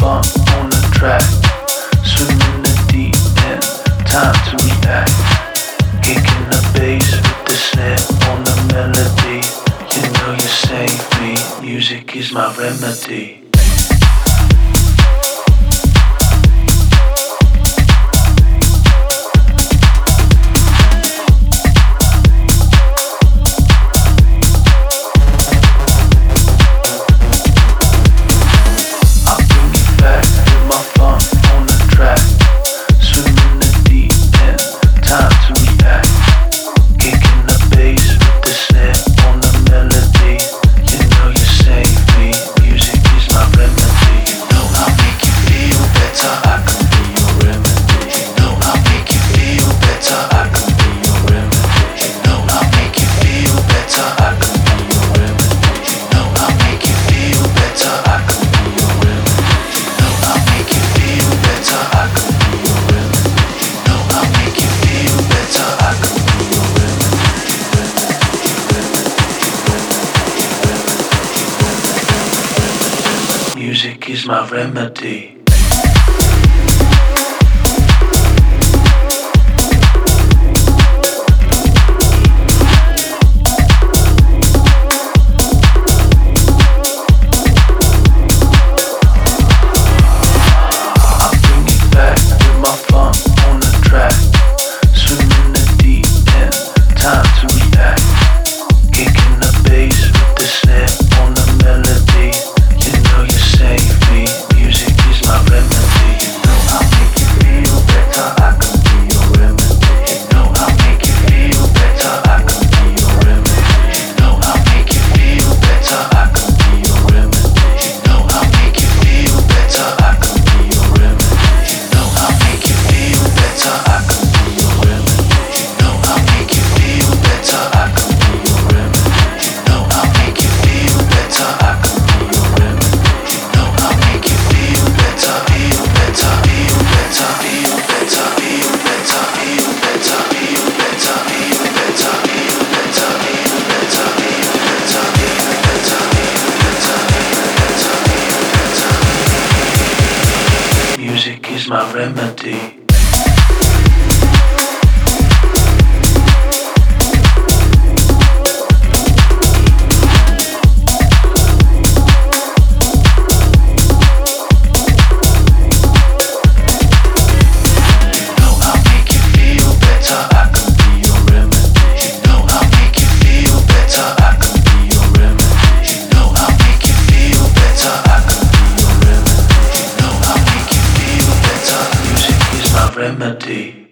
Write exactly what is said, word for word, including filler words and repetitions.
funk on the track. Swim in the deep end, time to react. Kicking the bass with the snare on the melody. You know you save me, music is my remedy. Music is my remedy. Music is my remedy. Remedy.